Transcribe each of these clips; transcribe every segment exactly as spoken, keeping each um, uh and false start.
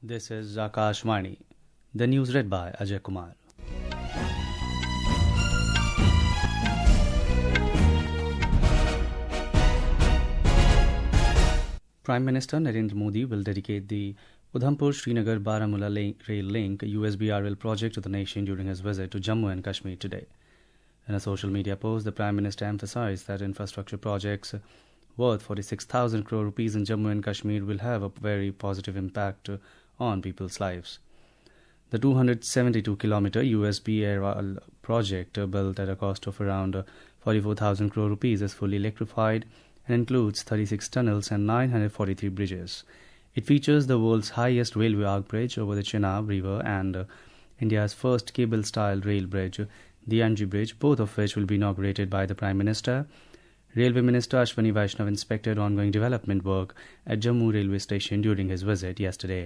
This is Akashvani. The news read by Ajay Kumar. Prime Minister Narendra Modi will dedicate the Udhampur-Srinagar-Baramulla rail link U S B R L project to the nation during his visit to Jammu and Kashmir today. In a social media post, the Prime Minister emphasized that infrastructure projects worth forty-six thousand crore rupees in Jammu and Kashmir will have a very positive impact on people's lives. The two hundred seventy-two kilometer U S B R L project, built at a cost of around forty-four thousand crore rupees, is fully electrified and includes thirty-six tunnels and nine hundred forty-three bridges. It features the world's highest railway arch bridge over the Chenab River and India's first cable-style rail bridge, the M G Bridge, both of which will be inaugurated by the Prime Minister. Railway Minister Ashwani Vaishnav inspected ongoing development work at Jammu railway station during his visit yesterday.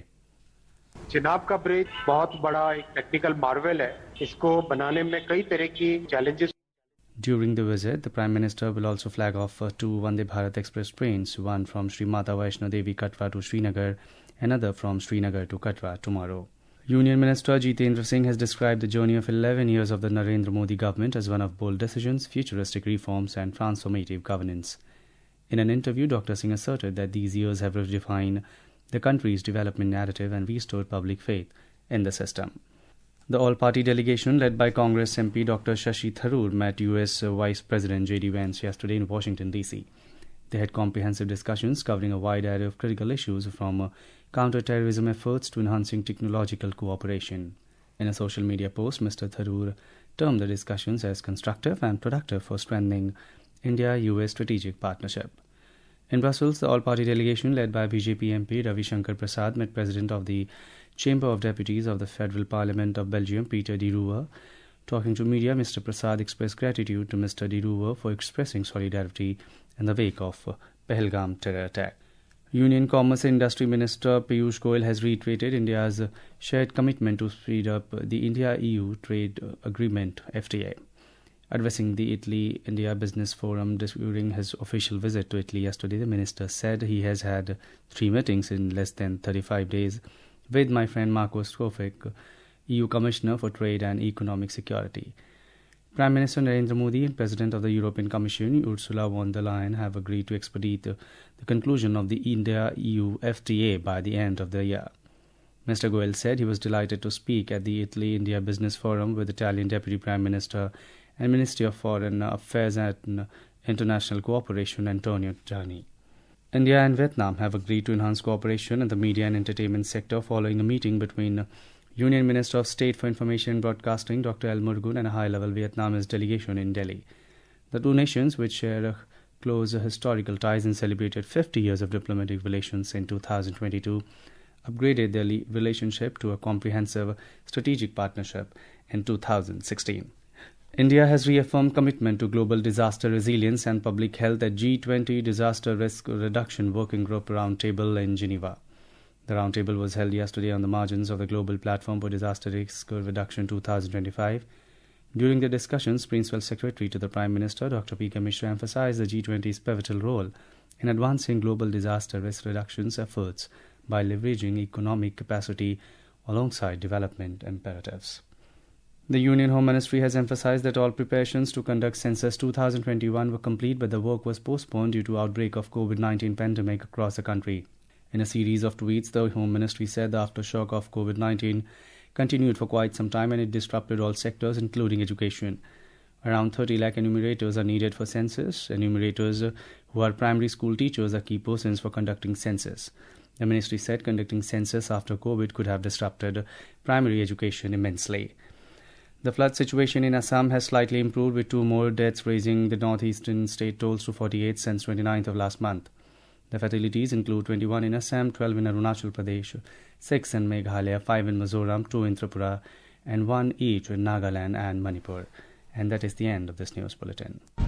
Chenab का bridge बहुत बड़ा एक technical marvel है. इसको बनाने में कई तरह की challenges. During the visit, the Prime Minister will also flag off two Vande Bharat Express trains, one from Sri Mata Vaishno Devi Katra to Srinagar, another from Srinagar to Katra tomorrow. Union Minister Jitendra Singh has described the journey of eleven years of the Narendra Modi government as one of bold decisions, futuristic reforms and transformative governance. In an interview, Doctor Singh asserted that these years have redefined the country's development narrative and restored public faith in the system. The all-party delegation led by Congress M P Doctor Shashi Tharoor met U S Vice President J D Vance yesterday in Washington, D C They had comprehensive discussions covering a wide array of critical issues, from uh, counter-terrorism efforts to enhancing technological cooperation. In a social media post, Mister Tharoor termed the discussions as constructive and productive for strengthening India-U S strategic partnership. In Brussels, the all-party delegation led by B J P M P Ravi Shankar Prasad met President of the Chamber of Deputies of the Federal Parliament of Belgium, Peter de Roover. Talking to media, Mister Prasad expressed gratitude to Mister de Roover for expressing solidarity in the wake of Pahalgam terror attack. Union Commerce and Industry Minister Piyush Goyal has reiterated India's shared commitment to speed up the India-E U Trade Agreement F T A. Addressing the Italy-India Business Forum during his official visit to Italy yesterday, the minister said he has had three meetings in less than thirty-five days with my friend Marco Strofic, E U Commissioner for Trade and Economic Security. Prime Minister Narendra Modi and President of the European Commission Ursula von der Leyen have agreed to expedite the, the conclusion of the India-E U F T A by the end of the year. Mister Goyal said he was delighted to speak at the Italy-India Business Forum with Italian Deputy Prime Minister and Ministry of Foreign Affairs and International Cooperation Antonio Tajani. India and Vietnam have agreed to enhance cooperation in the media and entertainment sector following a meeting between Union Minister of State for Information and Broadcasting Doctor L. Murugan and a high-level Vietnamese delegation in Delhi. The two nations, which share close historical ties and celebrated fifty years of diplomatic relations in two thousand twenty-two, upgraded their relationship to a comprehensive strategic partnership in two thousand sixteen. India has reaffirmed commitment to global disaster resilience and public health at G twenty Disaster Risk Reduction Working Group Roundtable in Geneva. The roundtable was held yesterday on the margins of the Global Platform for Disaster Risk Reduction twenty twenty-five. During the discussions, Principal Secretary to the Prime Minister, Doctor P K Mishra, emphasized the G twenty's pivotal role in advancing global disaster risk reduction efforts by leveraging economic capacity alongside development imperatives. The Union Home Ministry has emphasized that all preparations to conduct Census twenty twenty-one were complete, but the work was postponed due to outbreak of COVID nineteen pandemic across the country. In a series of tweets, the Home Ministry said the aftershock of COVID nineteen continued for quite some time and it disrupted all sectors, including education. Around thirty lakh enumerators are needed for census. Enumerators who are primary school teachers are key persons for conducting census. The ministry said conducting census after COVID could have disrupted primary education immensely. The flood situation in Assam has slightly improved, with two more deaths, raising the northeastern state tolls to forty-eight since twenty-ninth of last month. The fatalities include twenty-one in Assam, twelve in Arunachal Pradesh, six in Meghalaya, five in Mizoram, two in Tripura, and one each in Nagaland and Manipur. And that is the end of this news bulletin.